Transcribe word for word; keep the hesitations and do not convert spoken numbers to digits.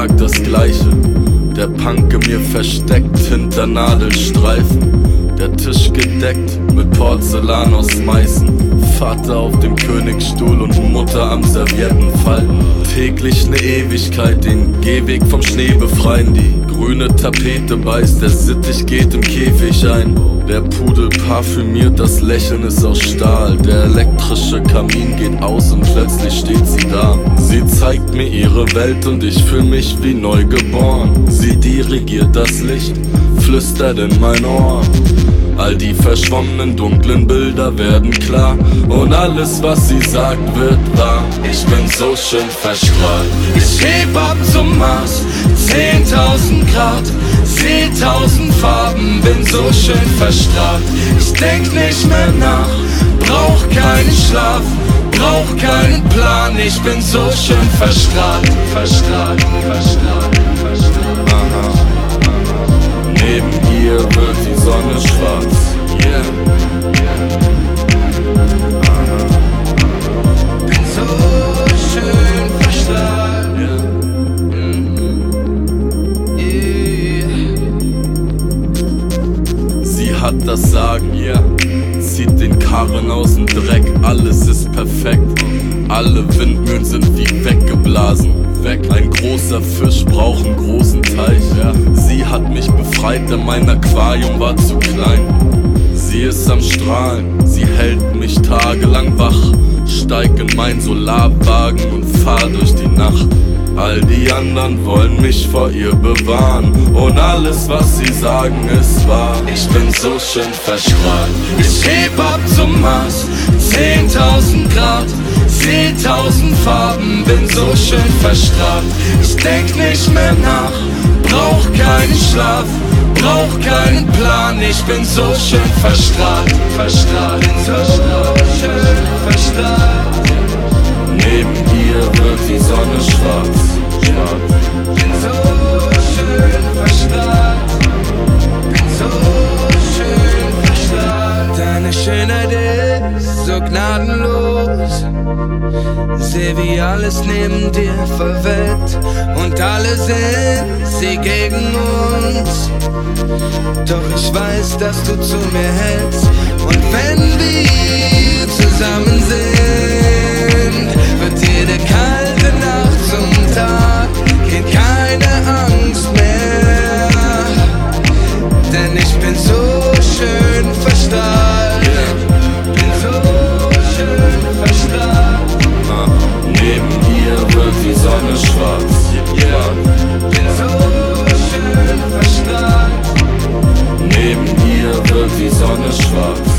Tag das Gleiche. Der Punk in mir versteckt hinter Nadelstreifen. Der Tisch gedeckt mit Porzellan aus Meißen. Vater auf dem Königsstuhl und Mutter am Serviettenfalten. Täglich ne Ewigkeit, den Gehweg vom Schnee befreien. Die grüne Tapete beißt, der Sittich geht im Käfig ein. Der Pudel parfümiert, das Lächeln ist aus Stahl. Der elektrische Kamin geht aus und plötzlich steht sie da. Sie zeigt mir ihre Welt und ich fühl mich wie neugeboren. Sie dirigiert das Licht, flüstert in mein Ohr. All die verschwommenen dunklen Bilder werden klar und alles was sie sagt wird wahr. Ich bin so schön verstrahlt. Ich heb ab zum Mars, zehntausend Grad, seh tausend Farben, bin so schön verstrahlt. Ich denk nicht mehr nach, brauch keinen Schlaf, brauch keinen Plan. Ich bin so schön verstrahlt, verstrahlt, verstrahlt, verstrahlt. Aha. Neben ihr wird die Sonne schwarz, yeah, yeah. Aha. Bin so schön verstrahlt, yeah. Mm-hmm. Yeah. Sie hat das Sagen, yeah. Zieht den Karren aus dem Dreck, alles ist perfekt. Alle Windmühlen sind wie weggeblasen. Weg. Ein großer Fisch braucht einen großen Teich, ja. Sie hat mich befreit, denn mein Aquarium war zu klein. Sie ist am Strahlen, sie hält mich tagelang wach. Steig in mein Solarwagen und fahr durch die Nacht. All die anderen wollen mich vor ihr bewahren und alles was sie sagen ist wahr. Ich bin so schön verstrahlt. Ich heb ab zum Mars, zehntausend Grad, seh tausend Farben, bin so schön verstrahlt. Ich denk nicht mehr nach, brauch keinen Schlaf, brauch keinen Plan. Ich bin so schön verstrahlt, verstrahlt, bin so schön verstrahlt. Neben ihr wird die Sonne schwarz, schwarz. Bin so schön verstrahlt, bin so schön verstrahlt. Deine Schönheit ist so gnadenlos. Seh wie alles neben dir verwelkt und alle sind sie gegen uns. Doch ich weiß, dass du zu mir hältst und wenn wir zusammen sind, wird jede kalte Nacht zum Tag, geht keine Angst mehr, denn ich bin so schön verstrahlt, bin so schön verstrahlt. Ah, neben ihr wird die Sonne schwarz, yeah. Bin so schön verstrahlt. Neben ihr wird die Sonne schwarz.